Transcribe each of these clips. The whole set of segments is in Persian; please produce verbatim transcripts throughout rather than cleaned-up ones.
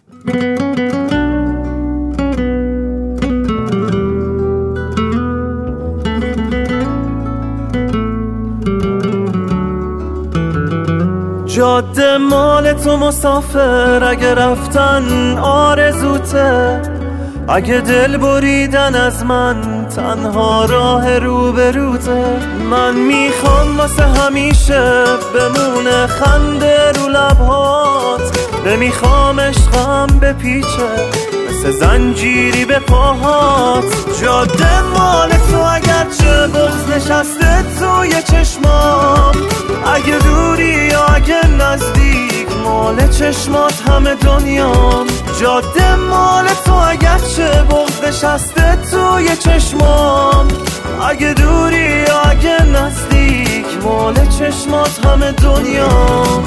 جاده مال تو مسافر، اگه رفتن آرزوته، اگه دل بریدن از من تنها راه روبروته. من میخوام واسه همیشه بمونه خنده رو لبهات، نمیخوام عشقم بپیچه مثل زنجیری به پاهات. جاده مال تو اگرچه بغض نشسته توی چشمام، اگه دوری یا اگه نزدیک مال چشمات همه دنیام. جاده مال تو اگرچه بغض نشسته توی چشمام، اگه دوری یا اگه نزدیک مال چشمات همه دنیام.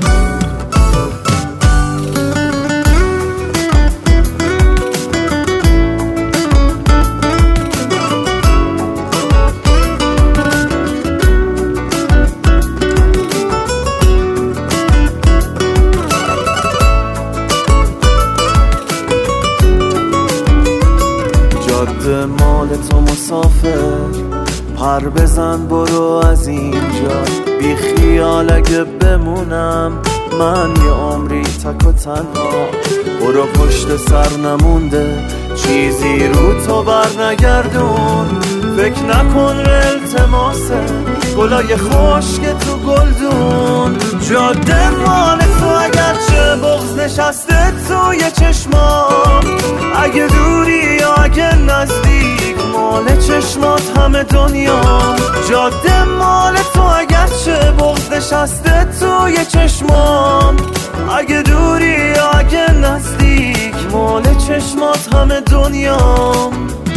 جاده مال تو مسافر، پر بزن برو از اینجا، بی خیال اگه بمونم من یه عمری تک و تنها. برو پشت سر نمونده چیزی رو تو بر نگردون، فکر نکن التماسه گلای خشک تو گلدون. جاده مال تو اگرچه بغض نشسته توی چشمام، اگه دوری یا اگه نزدیک مال چشمات همه دنیا. جاده مال تو اگرچه بغض نشسته توی چشمام، اگه دوری یا اگه نزدیک مال چشمات همه دنیا.